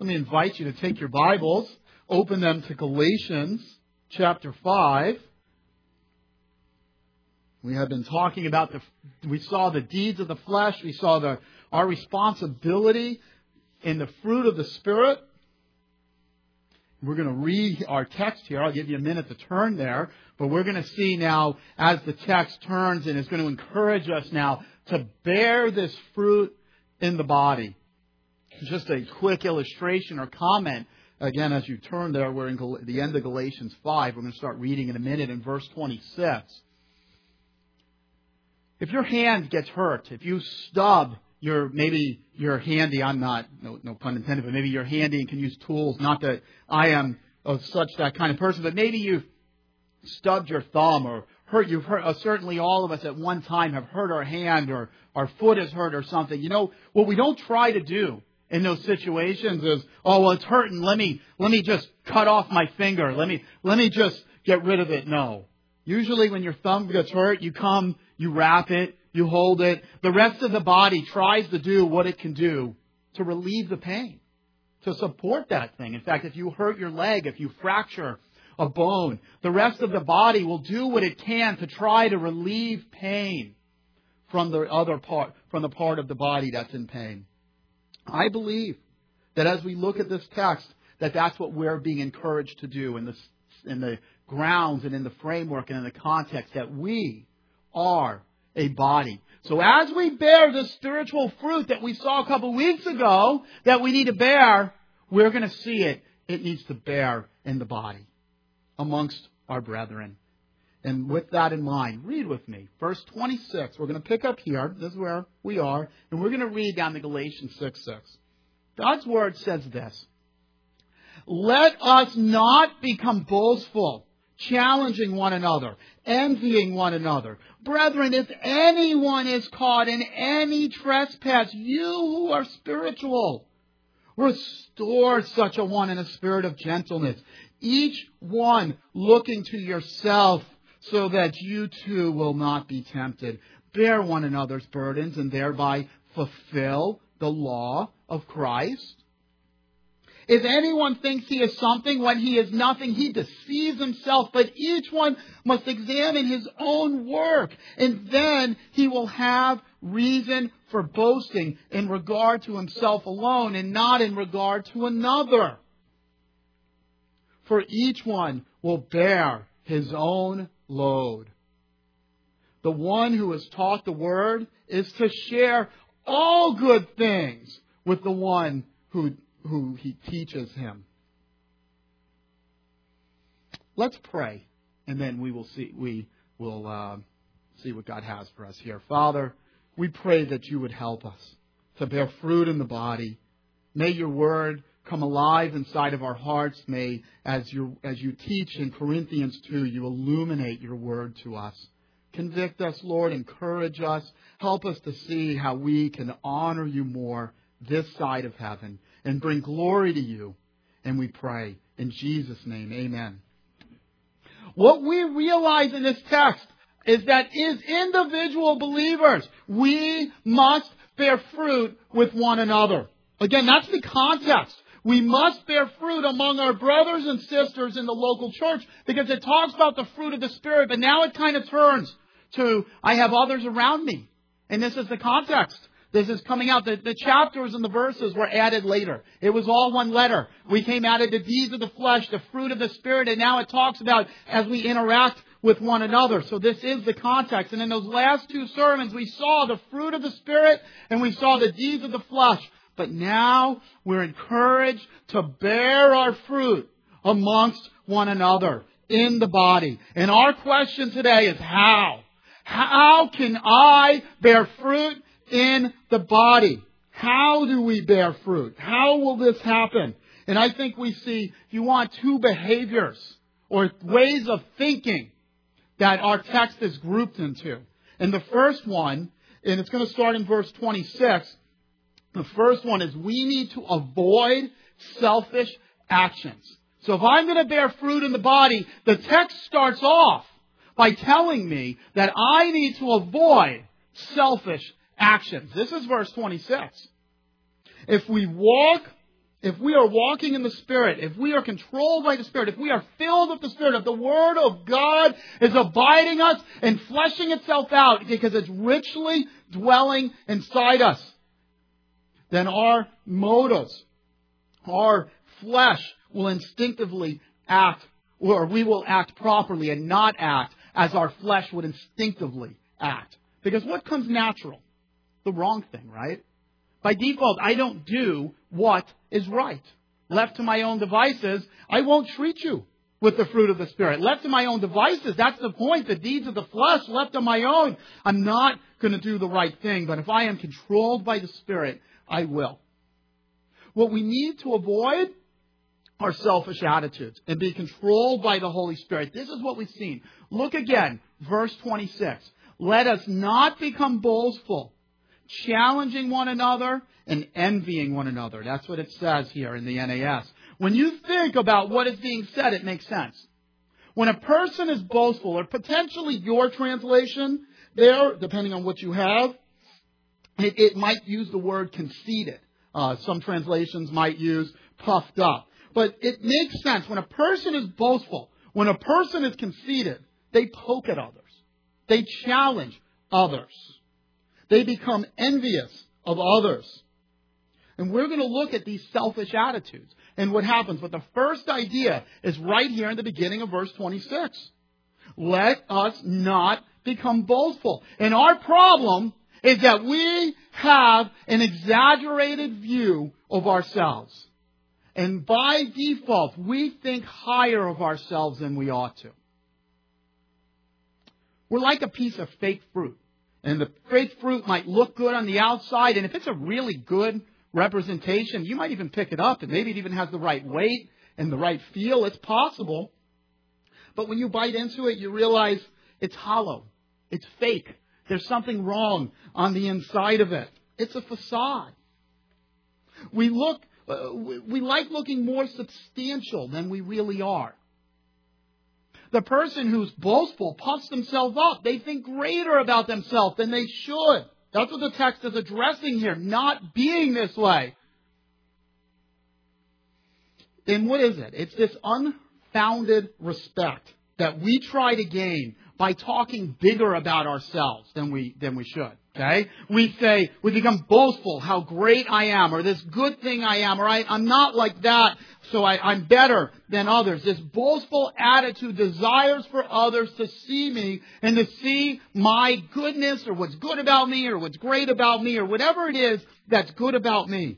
Let me invite you to take your Bibles, open them to Galatians chapter 5. We have been talking about we saw the deeds of the flesh. We saw our responsibility in the fruit of the Spirit. We're going to read our text here. I'll give you a minute to turn there. But we're going to see now as the text turns and is going to encourage us now to bear this fruit in the body. Just a quick illustration or comment. Again, as you turn there, we're in the end of Galatians 5. We're going to start reading in a minute in verse 26. If your hand gets hurt, if you stub maybe you're handy, I'm not, no pun intended, but maybe you're handy and can use tools. Not that I am of that kind of person, but maybe you've stubbed your thumb or you've hurt, certainly all of us at one time have hurt our hand or our foot is hurt or something. You know, what we don't try to do in those situations is, it's hurting. Let me just cut off my finger. Let me just get rid of it. No. Usually when your thumb gets hurt, you come, you wrap it, you hold it. The rest of the body tries to do what it can do to relieve the pain, to support that thing. In fact, if you hurt your leg, if you fracture a bone, the rest of the body will do what it can to try to relieve pain from the part of the body that's in pain. I believe that as we look at this text, that's what we're being encouraged to do in the grounds and in the framework and in the context, that we are a body. So as we bear the spiritual fruit that we saw a couple weeks ago that we need to bear, we're going to see it. It needs to bear in the body amongst our brethren. And with that in mind, read with me. Verse 26. We're going to pick up here. This is where we are. And we're going to read down to Galatians 6:6. God's Word says this. Let us not become boastful, challenging one another, envying one another. Brethren, if anyone is caught in any trespass, you who are spiritual, restore such a one in a spirit of gentleness, each one looking to yourself, so that you too will not be tempted. Bear one another's burdens and thereby fulfill the law of Christ. If anyone thinks he is something when he is nothing, he deceives himself. But each one must examine his own work, and then he will have reason for boasting in regard to himself alone and not in regard to another. For each one will bear his own load. The one who is taught the word is to share all good things with the one who he teaches him. Let's pray, and then we will see what God has for us here. Father, we pray that you would help us to bear fruit in the body. May your word come alive inside of our hearts. May, as you teach in Corinthians 2, you illuminate your word to us. Convict us, Lord. Encourage us. Help us to see how we can honor you more this side of heaven and bring glory to you. And we pray in Jesus' name, amen. What we realize in this text is that as individual believers, we must bear fruit with one another. Again, that's the context. We must bear fruit among our brothers and sisters in the local church, because it talks about the fruit of the Spirit, but now it kind of turns to, I have others around me. And this is the context. This is coming out. The chapters and the verses were added later. It was all one letter. We came out of the deeds of the flesh, the fruit of the Spirit, and now it talks about as we interact with one another. So this is the context. And in those last two sermons, we saw the fruit of the Spirit and we saw the deeds of the flesh. But now we're encouraged to bear our fruit amongst one another in the body. And our question today is how? How can I bear fruit in the body? How do we bear fruit? How will this happen? And I think we see, if you want, two behaviors or ways of thinking that our text is grouped into. And the first one, and it's going to start in verse 26, the first one is we need to avoid selfish actions. So if I'm going to bear fruit in the body, the text starts off by telling me that I need to avoid selfish actions. This is verse 26. If we walk if we are walking in the Spirit, if we are controlled by the Spirit, if we are filled with the Spirit, if the Word of God is abiding us and fleshing itself out because it's richly dwelling inside us, then our motives, our flesh will instinctively act, or we will act properly and not act as our flesh would instinctively act. Because what comes natural? The wrong thing, right? By default, I don't do what is right. Left to my own devices, I won't treat you with the fruit of the Spirit. Left to my own devices, that's the point. The deeds of the flesh, left on my own, I'm not going to do the right thing. But if I am controlled by the Spirit, I will. What we need to avoid are selfish attitudes and be controlled by the Holy Spirit. This is what we've seen. Look again, verse 26. Let us not become boastful, challenging one another and envying one another. That's what it says here in the NAS. When you think about what is being said, it makes sense. When a person is boastful, or potentially your translation there, depending on what you have, it might use the word conceited. Some translations might use puffed up. But it makes sense. When a person is boastful, when a person is conceited, they poke at others. They challenge others. They become envious of others. And we're going to look at these selfish attitudes and what happens. But the first idea is right here in the beginning of verse 26. Let us not become boastful. And our problem is that we have an exaggerated view of ourselves. And by default, we think higher of ourselves than we ought to. We're like a piece of fake fruit. And the fake fruit might look good on the outside. And if it's a really good representation, you might even pick it up. And maybe it even has the right weight and the right feel. It's possible. But when you bite into it, you realize it's hollow. It's fake. There's something wrong on the inside of it. It's a facade. We like looking more substantial than we really are. The person who's boastful puffs themselves up. They think greater about themselves than they should. That's what the text is addressing here, not being this way. And what is it? It's this unfounded respect that we try to gain by talking bigger about ourselves than we should. Okay? We say, we become boastful, how great I am, or this good thing I am, or I'm not like that, so I'm better than others. This boastful attitude desires for others to see me and to see my goodness, or what's good about me, or what's great about me, or whatever it is that's good about me.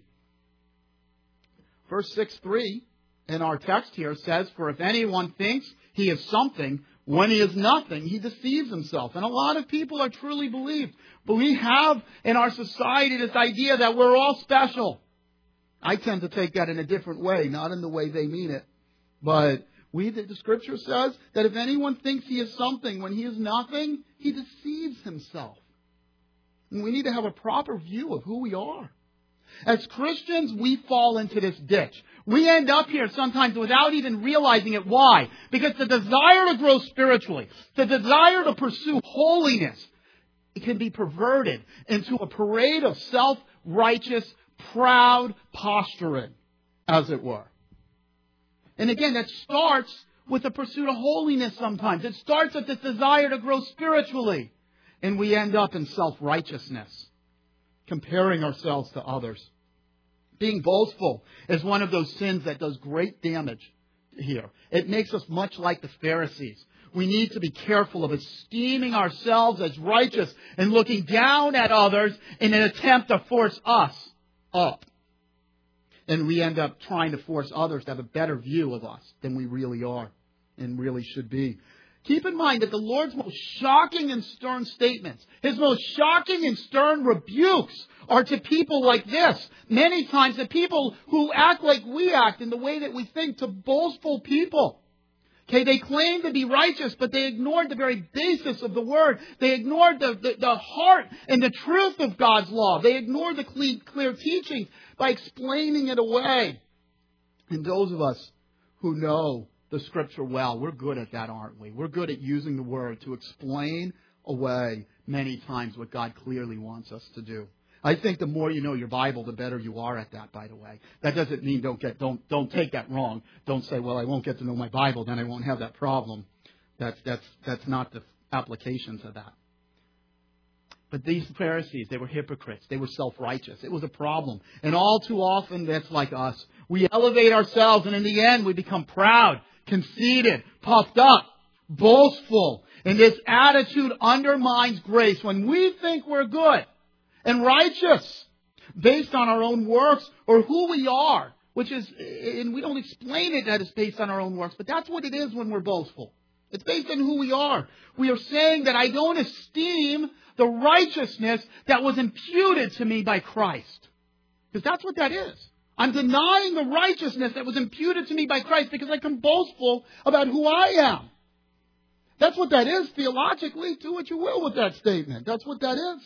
Verse 6:3 in our text here says, for if anyone thinks he is something when he is nothing, he deceives himself. And a lot of people are truly believed. But we have in our society this idea that we're all special. I tend to take that in a different way, not in the way they mean it. But the Scripture says that if anyone thinks he is something when he is nothing, he deceives himself. And we need to have a proper view of who we are. As Christians, we fall into this ditch. We end up here sometimes without even realizing it. Why? Because the desire to grow spiritually, the desire to pursue holiness, it can be perverted into a parade of self-righteous, proud posturing, as it were. And again, that starts with the pursuit of holiness sometimes. It starts with this desire to grow spiritually. And we end up in self-righteousness, comparing ourselves to others. Being boastful is one of those sins that does great damage here. It makes us much like the Pharisees. We need to be careful of esteeming ourselves as righteous and looking down at others in an attempt to force us up. And we end up trying to force others to have a better view of us than we really are and really should be. Keep in mind that the Lord's most shocking and stern statements, His most shocking and stern rebukes are to people like this. Many times the people who act like we act in the way that we think, to boastful people. Okay, they claim to be righteous, but they ignored the very basis of the Word. They ignored the heart and the truth of God's law. They ignored the clear teachings by explaining it away. And those of us who know the Scripture well, we're good at that, aren't we? We're good at using the Word to explain away many times what God clearly wants us to do. I think the more you know your Bible, the better you are at that, by the way. That doesn't mean don't take that wrong. Don't say, well, I won't get to know my Bible, then I won't have that problem. That's not the applications of that. But these Pharisees, they were hypocrites. They were self-righteous. It was a problem. And all too often, that's like us. We elevate ourselves, and in the end, we become proud, conceited, puffed up, boastful. And this attitude undermines grace when we think we're good and righteous based on our own works or who we are, which is, and we don't explain it that it's based on our own works, but that's what it is when we're boastful. It's based on who we are. We are saying that I don't esteem the righteousness that was imputed to me by Christ. Because that's what that is. I'm denying the righteousness that was imputed to me by Christ because I become boastful about who I am. That's what that is theologically. Do what you will with that statement. That's what that is.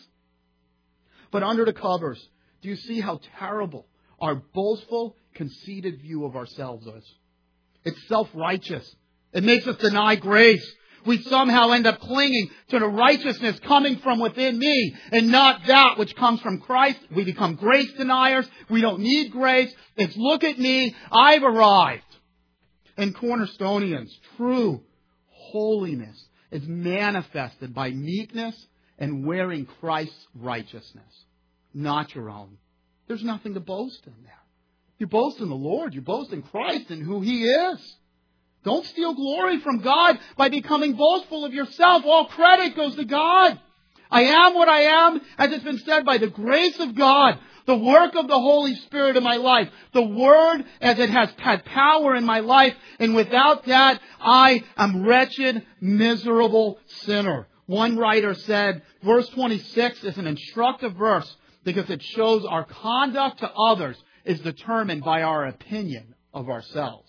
But under the covers, do you see how terrible our boastful, conceited view of ourselves is? It's self-righteous. It makes us deny grace. We somehow end up clinging to the righteousness coming from within me and not that which comes from Christ. We become grace deniers. We don't need grace. It's look at me. I've arrived. And Cornerstonians, true holiness is manifested by meekness and wearing Christ's righteousness, not your own. There's nothing to boast in there. You boast in the Lord. You boast in Christ and who He is. Don't steal glory from God by becoming boastful of yourself. All credit goes to God. I am what I am, as it's been said, by the grace of God, the work of the Holy Spirit in my life, the Word as it has had power in my life, and without that, I am wretched, miserable sinner. One writer said, verse 26 is an instructive verse because it shows our conduct to others is determined by our opinion of ourselves.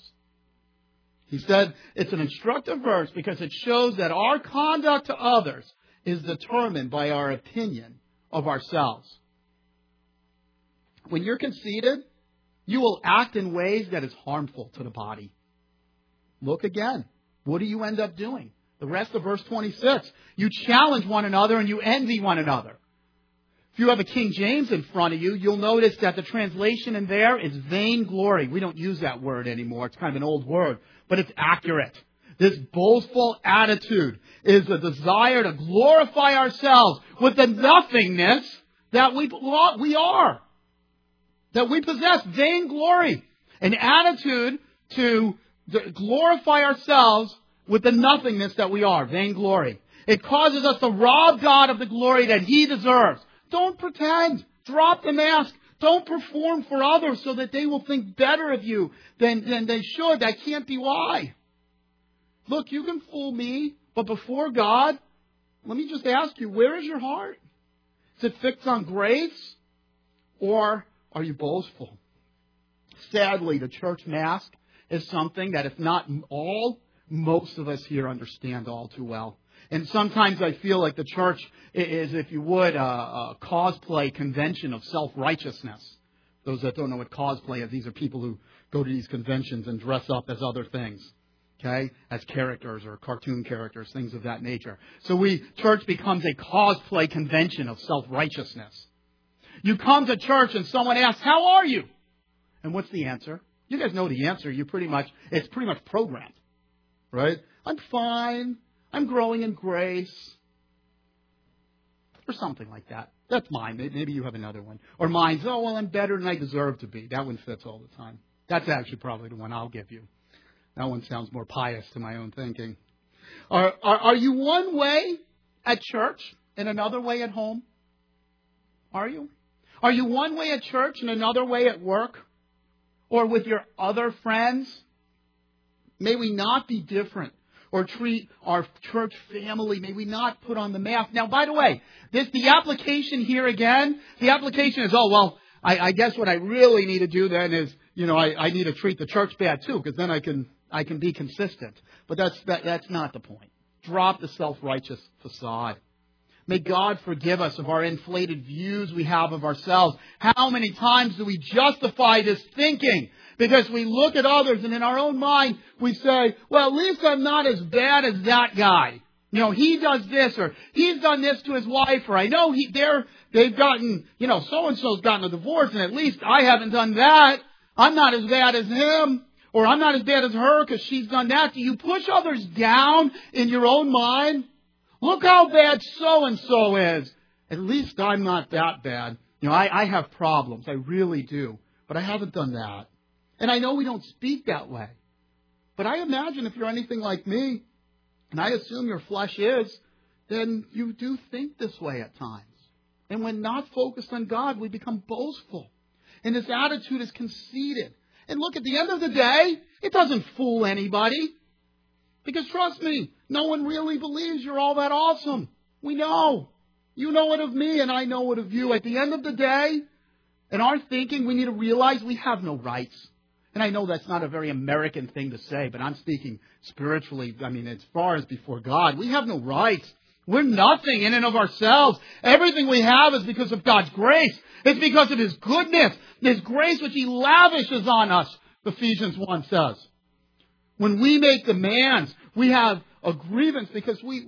He said it's an instructive verse because it shows that our conduct to others is determined by our opinion of ourselves. When you're conceited, you will act in ways that is harmful to the body. Look again. What do you end up doing? The rest of verse 26. You challenge one another and you envy one another. If you have a King James in front of you, you'll notice that the translation in there is vainglory. We don't use that word anymore. It's kind of an old word, but it's accurate. This boastful attitude is a desire to glorify ourselves with the nothingness that we are, that we possess. Vainglory, an attitude to glorify ourselves with the nothingness that we are. Vainglory. It causes us to rob God of the glory that He deserves. Don't pretend. Drop the mask. Don't perform for others so that they will think better of you than they should. That can't be why. Look, you can fool me, but before God, let me just ask you, where is your heart? Is it fixed on grace, or are you boastful? Sadly, the church mask is something that, if not all, most of us here understand all too well. And sometimes I feel like the church is, if you would, a cosplay convention of self-righteousness. Those that don't know what cosplay is, these are people who go to these conventions and dress up as other things, okay, as characters or cartoon characters, things of that nature. So church becomes a cosplay convention of self-righteousness. You come to church and someone asks, how are you? And what's the answer? You guys know the answer. It's pretty much programmed, right? I'm fine. I'm growing in grace. Or something like that. That's mine. Maybe you have another one. Or mine's, oh, well, I'm better than I deserve to be. That one fits all the time. That's actually probably the one I'll give you. That one sounds more pious to my own thinking. Are you one way at church and another way at home? Are you? Are you one way at church and another way at work? Or with your other friends? May we not be different. Or treat our church family. May we not put on the mask. Now, by the way, the application here again, the application is, I guess what I really need to do then is, I need to treat the church bad too, because then I can be consistent. But that's not the point. Drop the self-righteous facade. May God forgive us of our inflated views we have of ourselves. How many times do we justify this thinking? Because we look at others and in our own mind we say, well, at least I'm not as bad as that guy. He does this, or he's done this to his wife, or I know they've gotten, so-and-so's gotten a divorce, and at least I haven't done that. I'm not as bad as him, or I'm not as bad as her because she's done that. Do you push others down in your own mind? Look how bad so-and-so is. At least I'm not that bad. I have problems. I really do. But I haven't done that. And I know we don't speak that way. But I imagine if you're anything like me, and I assume your flesh is, then you do think this way at times. And when not focused on God, we become boastful. And this attitude is conceited. And look, at the end of the day, it doesn't fool anybody. Because trust me, no one really believes you're all that awesome. We know. You know it of me and I know it of you. At the end of the day, in our thinking, we need to realize we have no rights. And I know that's not a very American thing to say, but I'm speaking spiritually. As far as before God, we have no rights. We're nothing in and of ourselves. Everything we have is because of God's grace. It's because of His goodness, His grace which He lavishes on us, Ephesians 1 says. When we make demands, we have a grievance because we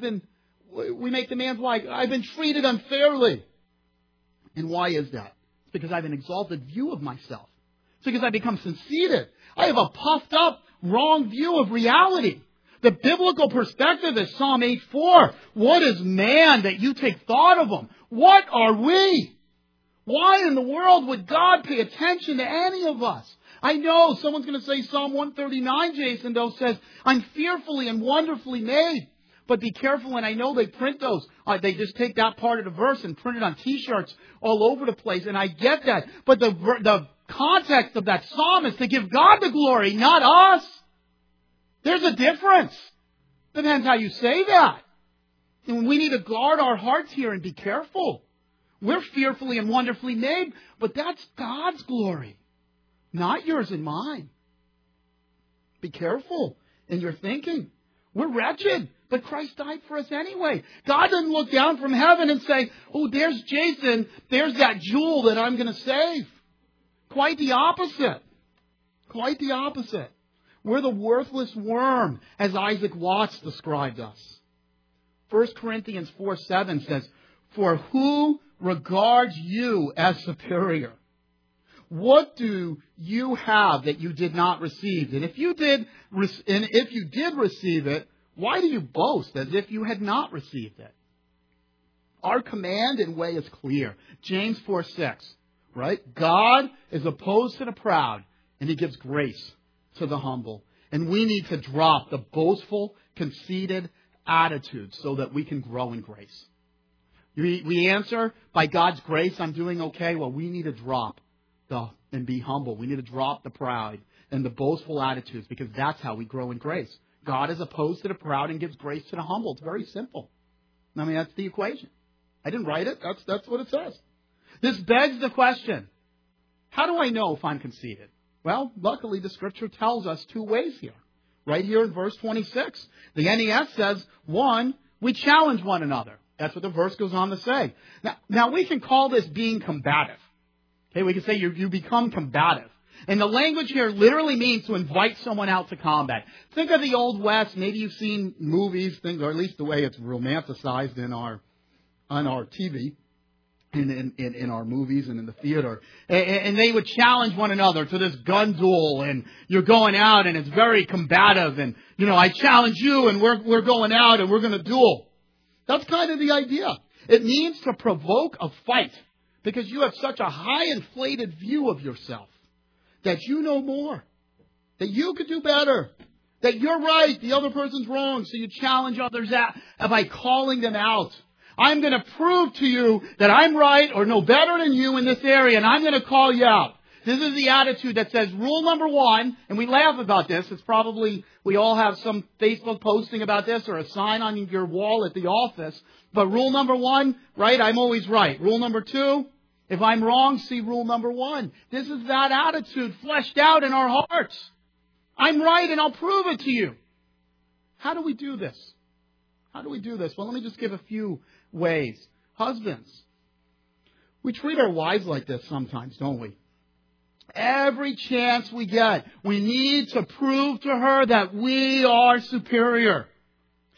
make demands like, I've been treated unfairly. And why is that? It's because I have an exalted view of myself. It's because I become conceited. I have a puffed up, wrong view of reality. The biblical perspective is Psalm 8:4. What is man that you take thought of him? What are we? Why in the world would God pay attention to any of us? I know someone's going to say Psalm 139, Jason, though, says, I'm fearfully and wonderfully made. But be careful, and I know they print those. They just take that part of the verse and print it on T-shirts all over the place, and I get that. But the context of that psalm is to give God the glory, not us. There's a difference. Depends how you say that. And we need to guard our hearts here and be careful. We're fearfully and wonderfully made, but that's God's glory, not yours and mine. Be careful in your thinking. We're wretched, but Christ died for us anyway. God doesn't look down from heaven and say, oh, there's Jason, there's that jewel that I'm going to save. Quite the opposite. Quite the opposite. We're the worthless worm, as Isaac Watts described us. 1 Corinthians 4:7 says, for who regards you as superior? What do you have that you did not receive? And if you did receive it, why do you boast as if you had not received it? Our command and way is clear. James 4:6, right? God is opposed to the proud, and He gives grace to the humble. And we need to drop the boastful, conceited attitude so that we can grow in grace. We answer, by God's grace, I'm doing okay. Well, we need to drop and be humble. We need to drop the proud and the boastful attitudes, because that's how we grow in grace. God is opposed to the proud and gives grace to the humble. It's very simple. That's the equation. I didn't write it. That's what it says. This begs the question, how do I know if I'm conceited? Well, luckily the Scripture tells us two ways here. Right here in verse 26. The NES says, 1, we challenge one another. That's what the verse goes on to say. Now we can call this being combative. Okay, we can say you become combative. And the language here literally means to invite someone out to combat. Think of the Old West. Maybe you've seen movies, things, or at least the way it's romanticized on our TV, in our movies and in the theater. And they would challenge one another to this gun duel, and you're going out and it's very combative, and I challenge you and we're going out and we're going to duel. That's kind of the idea. It means to provoke a fight because you have such a high inflated view of yourself that you know more, that you could do better, that you're right, the other person's wrong. So you challenge others by calling them out. I'm going to prove to you that I'm right or know better than you in this area, and I'm going to call you out. This is the attitude that says rule number 1, and we laugh about this. It's probably, we all have some Facebook posting about this or a sign on your wall at the office. But rule number 1, right, I'm always right. Rule number 2, if I'm wrong, see rule number 1. This is that attitude fleshed out in our hearts. I'm right and I'll prove it to you. How do we do this? How do we do this? Well, let me just give a few ways. Husbands, we treat our wives like this sometimes, don't we? Every chance we get, we need to prove to her that we are superior.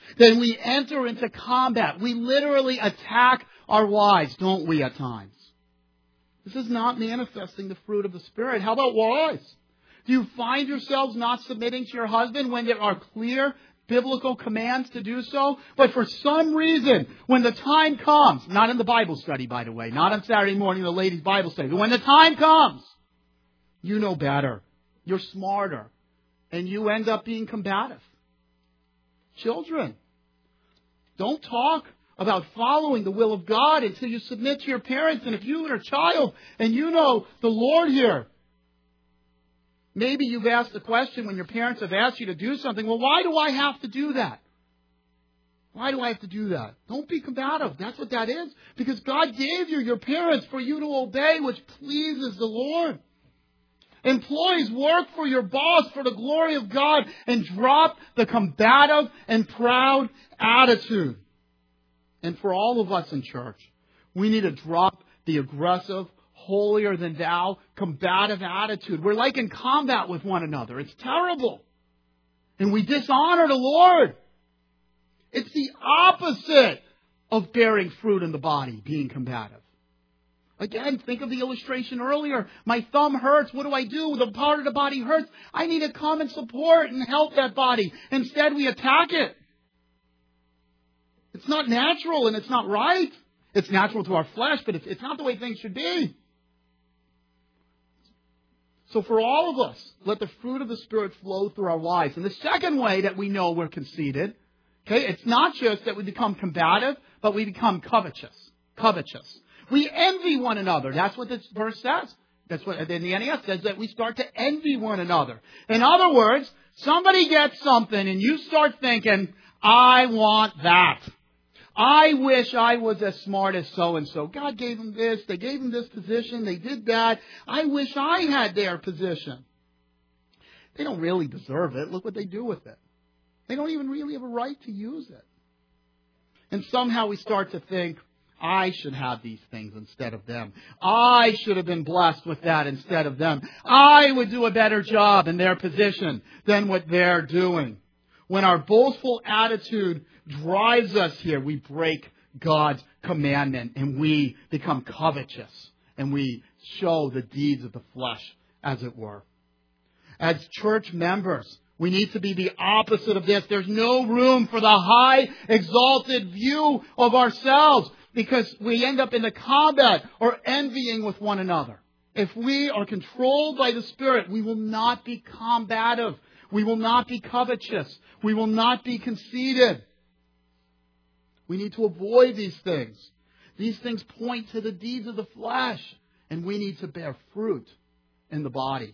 then we enter into combat. We literally attack our wives, don't we, at times? This is not manifesting the fruit of the Spirit. How about wives? Do you find yourselves not submitting to your husband when there are clear biblical commands to do so? But for some reason, when the time comes, not in the Bible study, by the way, not on Saturday morning, the ladies' Bible study, but when the time comes, you know better. You're smarter. And you end up being combative. Children, don't talk about following the will of God until you submit to your parents. And if you are a child and you know the Lord here, maybe you've asked the question when your parents have asked you to do something, well, why do I have to do that? Why do I have to do that? Don't be combative. That's what that is. Because God gave you your parents for you to obey, which pleases the Lord. Employees, work for your boss for the glory of God and drop the combative and proud attitude. And for all of us in church, we need to drop the aggressive, holier than thou, combative attitude. We're like in combat with one another. It's terrible. And we dishonor the Lord. It's the opposite of bearing fruit in the body, being combative. Again, think of the illustration earlier. My thumb hurts. What do? The part of the body hurts. I need to come and support and help that body. Instead, we attack it. It's not natural and it's not right. It's natural to our flesh, but it's not the way things should be. So for all of us, let the fruit of the Spirit flow through our lives. And the second way that we know we're conceited, okay, it's not just that we become combative, but we become covetous. Covetous. We envy one another. That's what this verse says. That's what in the NES says, that we start to envy one another. In other words, somebody gets something and you start thinking, I want that. I wish I was as smart as so-and-so. God gave them this. They gave them this position. They did that. I wish I had their position. They don't really deserve it. Look what they do with it. They don't even really have a right to use it. And somehow we start to think, I should have these things instead of them. I should have been blessed with that instead of them. I would do a better job in their position than what they're doing. When our boastful attitude drives us here, we break God's commandment and we become covetous and we show the deeds of the flesh, as it were. As church members, we need to be the opposite of this. There's no room for the high, exalted view of ourselves, because we end up in the combat or envying with one another. If we are controlled by the Spirit, we will not be combative. We will not be covetous. We will not be conceited. We need to avoid these things. These things point to the deeds of the flesh, and we need to bear fruit in the body.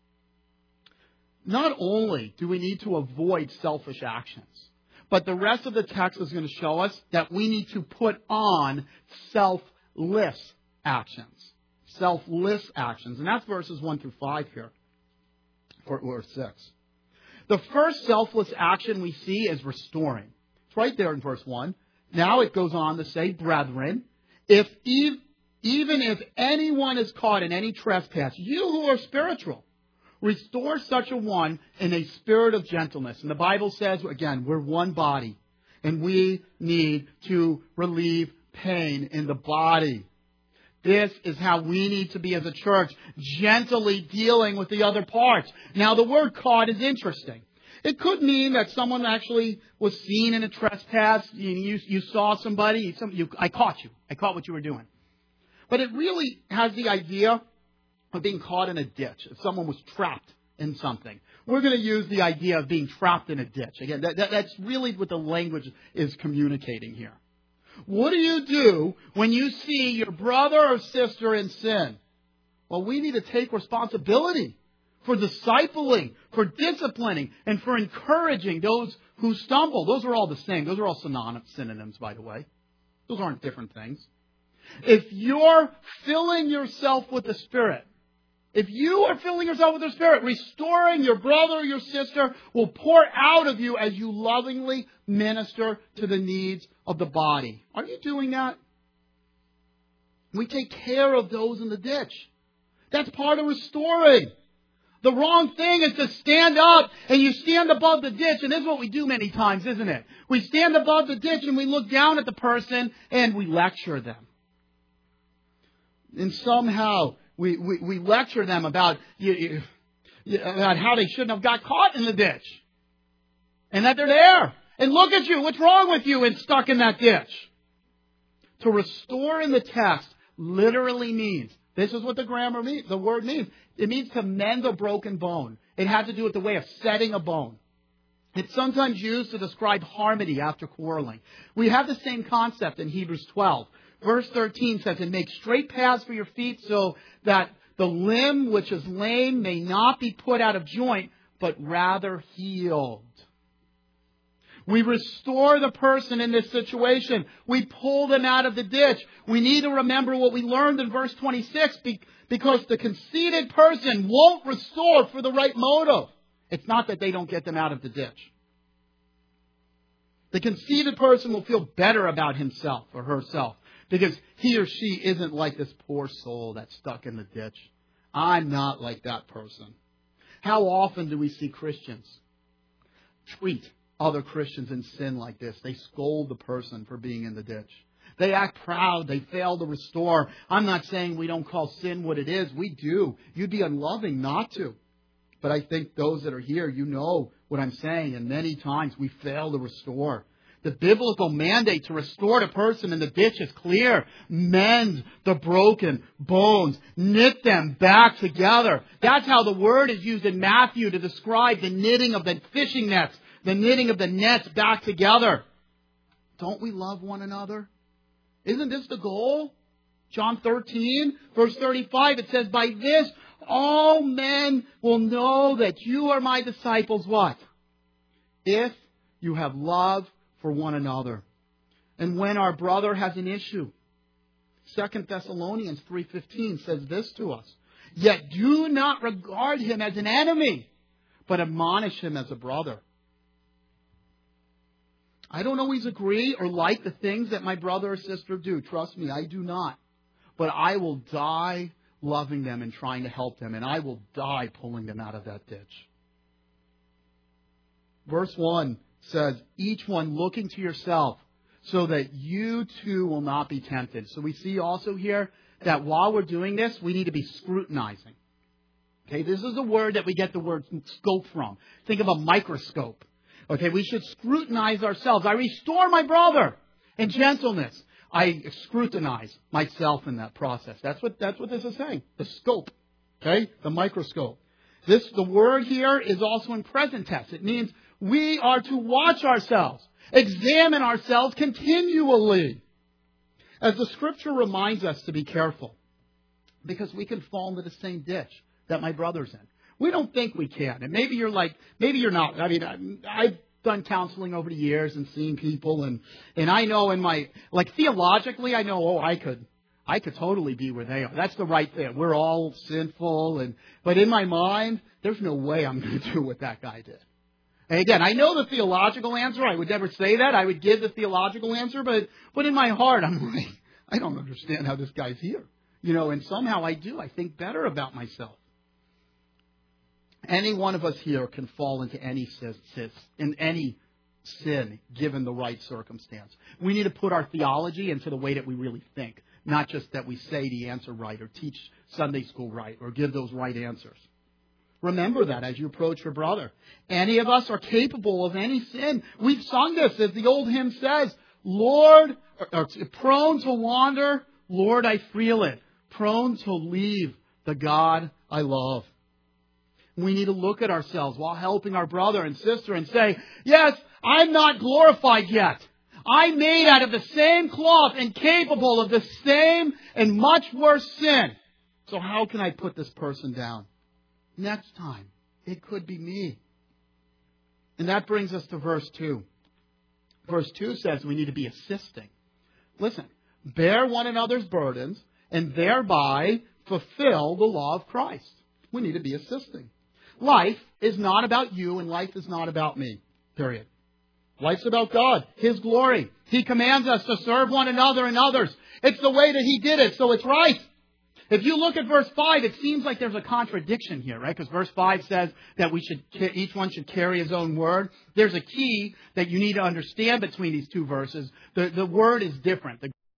Not only do we need to avoid selfish actions, but the rest of the text is going to show us that we need to put on selfless actions. Selfless actions. And that's verses 1 through 5 here. Or 6. The first selfless action we see is restoring. It's right there in verse 1. Now it goes on to say, brethren, even if anyone is caught in any trespass, you who are spiritual, restore such a one in a spirit of gentleness. And the Bible says, again, we're one body. And we need to relieve pain in the body. This is how we need to be as a church, gently dealing with the other parts. Now, the word caught is interesting. It could mean that someone actually was seen in a trespass. You saw somebody. I caught you. I caught what you were doing. But it really has the idea of being caught in a ditch. If someone was trapped in something. We're going to use the idea of being trapped in a ditch. Again, that's really what the language is communicating here. What do you do when you see your brother or sister in sin? Well, we need to take responsibility for discipling, for disciplining, and for encouraging those who stumble. Those are all the same. Those are all synonyms, by the way. Those aren't different things. If you're filling yourself with the Spirit, if you are filling yourself with the Spirit, restoring your brother or your sister will pour out of you as you lovingly minister to the needs of the body. Are you doing that? We take care of those in the ditch. That's part of restoring. The wrong thing is to stand up and you stand above the ditch. And this is what we do many times, isn't it? We stand above the ditch and we look down at the person and we lecture them. And somehow we lecture them about how they shouldn't have got caught in the ditch. And that they're there. And look at you. What's wrong with you? And stuck in that ditch. To restore in the text literally means, this is what the word means. It means to mend a broken bone. It had to do with the way of setting a bone. It's sometimes used to describe harmony after quarreling. We have the same concept in Hebrews 12. Verse 13 says, and make straight paths for your feet so that the limb which is lame may not be put out of joint, but rather healed. We restore the person in this situation. We pull them out of the ditch. We need to remember what we learned in verse 26 because the conceited person won't restore for the right motive. It's not that they don't get them out of the ditch. The conceited person will feel better about himself or herself because he or she isn't like this poor soul that's stuck in the ditch. I'm not like that person. How often do we see Christians treat other Christians in sin like this? They scold the person for being in the ditch. They act proud. They fail to restore. I'm not saying we don't call sin what it is. We do. You'd be unloving not to. But I think those that are here, you know what I'm saying. And many times we fail to restore. The biblical mandate to restore the person in the ditch is clear. Mend the broken bones. Knit them back together. That's how the word is used in Matthew to describe the knitting of the fishing nets. The knitting of the nets back together. Don't we love one another? Isn't this the goal? John 13, verse 35, it says, by this all men will know that you are my disciples, what? If you have love for one another. And when our brother has an issue, 2 Thessalonians 3:15 says this to us, yet do not regard him as an enemy, but admonish him as a brother. I don't always agree or like the things that my brother or sister do. Trust me, I do not. But I will die loving them and trying to help them. And I will die pulling them out of that ditch. Verse 1 says, each one looking to yourself so that you too will not be tempted. So we see also here that while we're doing this, we need to be scrutinizing. Okay, this is a word that we get the word scope from. Think of a microscope. Okay, we should scrutinize ourselves. I restore my brother in gentleness. I scrutinize myself in that process. That's what this is saying. The scope. Okay, the microscope. The word here is also in present tense. It means we are to watch ourselves, examine ourselves continually. As the scripture reminds us to be careful, because we can fall into the same ditch that my brother's in. We don't think we can. And maybe you're not. I mean, I've done counseling over the years and seen people and I know theologically, I know, I could totally be where they are. That's the right thing. We're all sinful but in my mind, there's no way I'm going to do what that guy did. And again, I know the theological answer. I would never say that. I would give the theological answer, but in my heart, I'm like, I don't understand how this guy's here. And somehow I do. I think better about myself. Any one of us here can fall into any sin given the right circumstance. We need to put our theology into the way that we really think, not just that we say the answer right or teach Sunday school right or give those right answers. Remember that as you approach your brother. Any of us are capable of any sin. We've sung this, as the old hymn says, Lord, or prone to wander, Lord, I feel it. Prone to leave the God I love. We need to look at ourselves while helping our brother and sister and say, yes, I'm not glorified yet. I'm made out of the same cloth and capable of the same and much worse sin. So how can I put this person down? Next time, it could be me. And that brings us to verse 2. Verse 2 says we need to be assisting. Listen, bear one another's burdens and thereby fulfill the law of Christ. We need to be assisting. Life is not about you and life is not about me. Period. Life's about God, His glory. He commands us to serve one another and others. It's the way that He did it, so it's right. If you look at verse 5, it seems like there's a contradiction here, right? Because verse 5 says that each one should carry his own word. There's a key that you need to understand between these two verses. The word is different.